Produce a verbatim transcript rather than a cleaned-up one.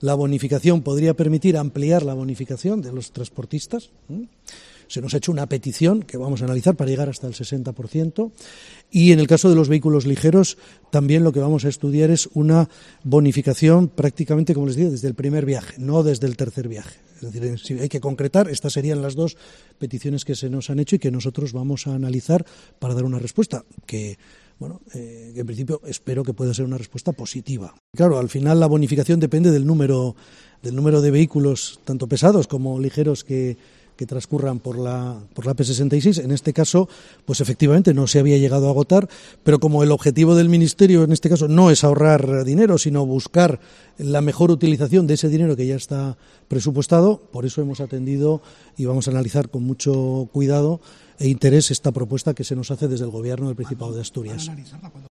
La bonificación podría permitir ampliar la bonificación de los transportistas. Se nos ha hecho una petición que vamos a analizar para llegar hasta el sesenta por ciento. Y en el caso de los vehículos ligeros, también lo que vamos a estudiar es una bonificación prácticamente, como les digo, desde el primer viaje, no desde el tercer viaje. Es decir, si hay que concretar, estas serían las dos peticiones que se nos han hecho y que nosotros vamos a analizar para dar una respuesta que... Bueno, eh, en principio espero que pueda ser una respuesta positiva. Claro, al final la bonificación depende del número, del número de vehículos, tanto pesados como ligeros, que, que transcurran por la, por la A P sesenta y seis. En este caso, pues efectivamente no se había llegado a agotar, pero como el objetivo del Ministerio en este caso no es ahorrar dinero, sino buscar la mejor utilización de ese dinero que ya está presupuestado, por eso hemos atendido y vamos a analizar con mucho cuidado e interés esta propuesta que se nos hace desde el Gobierno del Principado de Asturias.